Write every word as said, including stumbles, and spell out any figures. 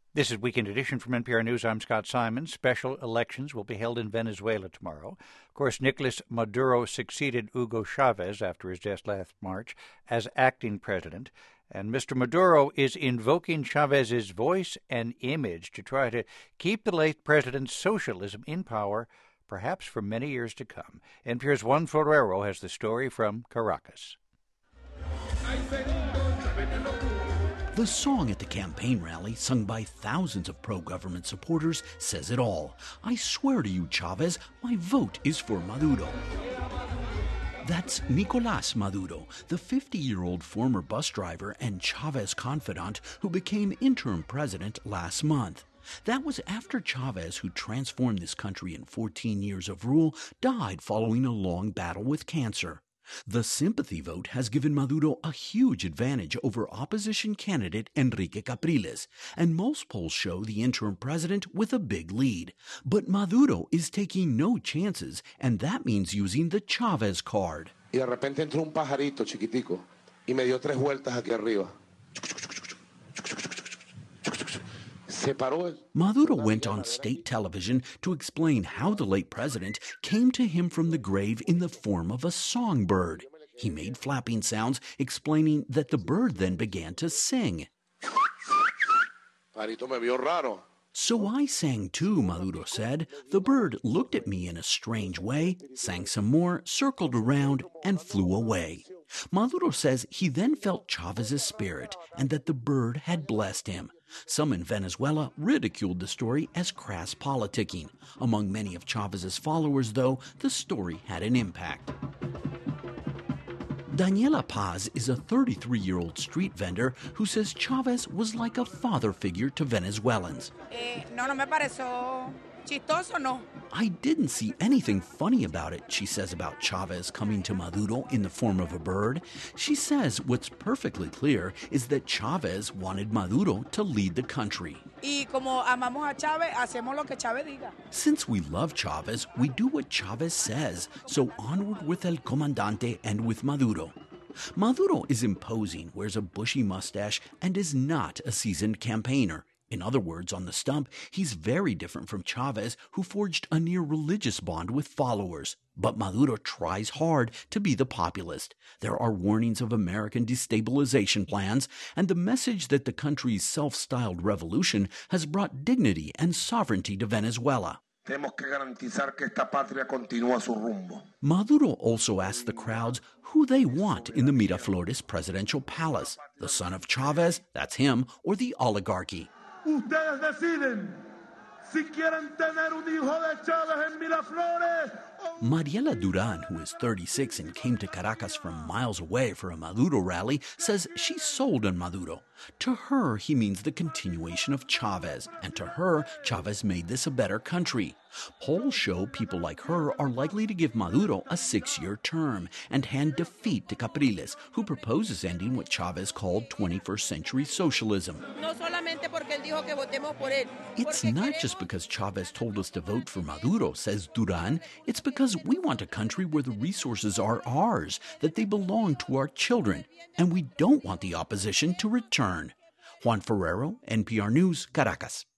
This is Weekend Edition from N P R News. I'm Scott Simon. Special elections will be held in Venezuela tomorrow. Of course, Nicolas Maduro succeeded Hugo Chavez after his death last March as acting president. And Mister Maduro is invoking Chavez's voice and image to try to keep the late president's socialism in power, perhaps for many years to come. N P R's Juan Ferrero has the story from Caracas. The song at the campaign rally, sung by thousands of pro-government supporters, says it all. I swear to you, Chavez, my vote is for Maduro. That's Nicolás Maduro, the fifty-year-old former bus driver and Chavez confidant who became interim president last month. That was after Chavez, who transformed this country in fourteen years of rule, died following a long battle with cancer. The sympathy vote has given Maduro a huge advantage over opposition candidate Enrique Capriles, and most polls show the interim president with a big lead. But Maduro is taking no chances, and that means using the Chavez card. Y de repente entró un pajarito chiquitico y me dio tres vueltas aquí arriba. Maduro went on state television to explain how the late president came to him from the grave in the form of a songbird. He made flapping sounds, explaining that the bird then began to sing. So I sang too, Maduro said. The bird looked at me in a strange way, sang some more, circled around, and flew away. Maduro says he then felt Chavez's spirit and that the bird had blessed him. Some in Venezuela ridiculed the story as crass politicking. Among many of Chavez's followers, though, the story had an impact. Daniela Paz is a thirty-three-year-old street vendor who says Chavez was like a father figure to Venezuelans. Eh, no, no me pareció chistoso, no. I didn't see anything funny about it, she says about Chavez coming to Maduro in the form of a bird. She says what's perfectly clear is that Chavez wanted Maduro to lead the country. Y como amamos a Chávez, hacemos lo que Chávez diga. Since we love Chavez, we do what Chavez says, so onward with El Comandante and with Maduro. Maduro is imposing, wears a bushy mustache, and is not a seasoned campaigner. In other words, on the stump, he's very different from Chavez, who forged a near-religious bond with followers. But Maduro tries hard to be the populist. There are warnings of American destabilization plans, and the message that the country's self-styled revolution has brought dignity and sovereignty to Venezuela. Tenemos que garantizar que esta patria continúa su rumbo. Maduro also asked the crowds who they want in the Miraflores presidential palace. The son of Chavez, that's him, or the oligarchy. Ustedes deciden si quieren tener un hijo de Chávez en Miraflores. Mariela Duran, who is thirty-six and came to Caracas from miles away for a Maduro rally, says she's sold on Maduro. To her, he means the continuation of Chavez, and to her, Chavez made this a better country. Polls show people like her are likely to give Maduro a six-year term and hand defeat to Capriles, who proposes ending what Chavez called twenty-first century socialism. It's not just because Chavez told us to vote for Maduro, says Duran. It's because we want a country where the resources are ours, that they belong to our children, and we don't want the opposition to return. Juan Ferrero, N P R News, Caracas.